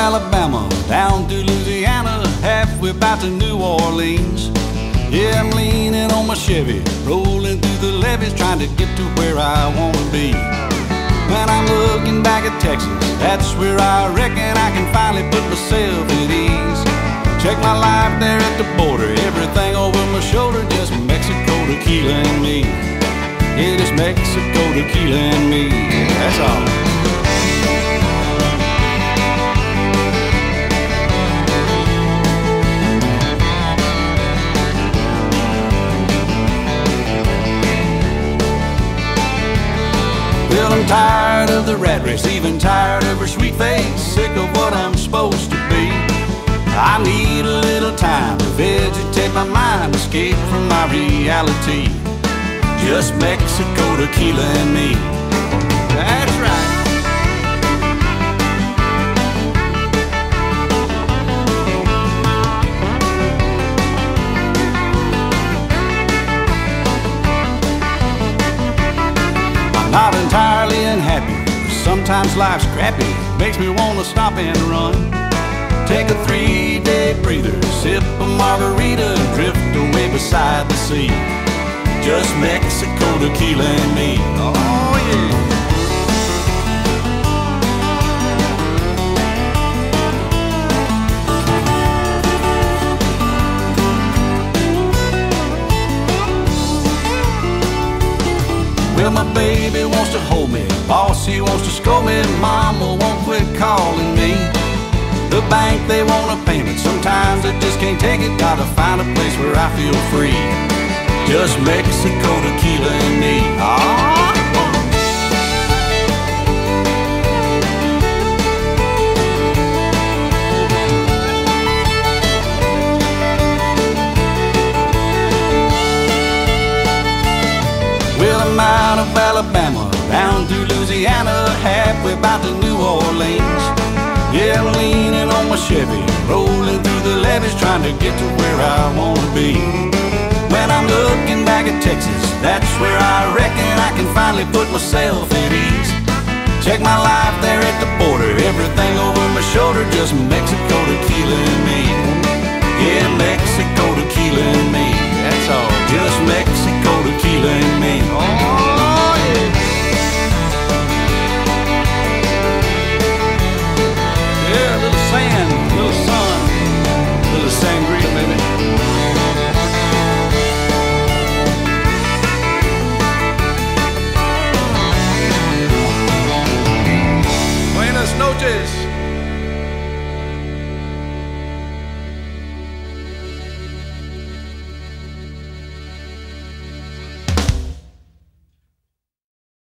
Alabama, down through Louisiana, halfway back to New Orleans. Yeah, I'm leaning on my Chevy, rolling through the levees, trying to get to where I wanna be. When I'm looking back at Texas, that's where I reckon I can finally put myself at ease. Check my life there at the border, everything over my shoulder, just Mexico, tequila, and me. Yeah, just Mexico, tequila, and me. Yeah, that's all. Well, I'm tired of the rat race, even tired of her sweet face, sick of what I'm supposed to be. I need a little time to vegetate my mind, escape from my reality. Just Mexico, tequila, and me. That's right. I'm not entirely unhappy, sometimes life's crappy, makes me wanna stop and run. Take a 3-day breather, sip a margarita, drift away beside the sea. Just Mexico, tequila, and me. Oh yeah. Well, my baby wants to hold me, bossy wants to scold me, mama won't quit calling me. The bank, they want a payment, sometimes I just can't take it. Gotta find a place where I feel free. Just Mexico, tequila, and me. Ah. Well, I'm out of Alabama, down through Louisiana, halfway back to New Orleans. Yeah, I'm leaning on my Chevy, rolling through the levees, trying to get to where I wanna be. When I'm looking back at Texas, that's where I reckon I can finally put myself at ease. Check my life there at the border, everything over my shoulder, just Mexico, tequila, and me. Yeah, Mexico, tequila, and me. That's all, just Mexico, tequila, and me. Oh yeah. Yeah, a little sand.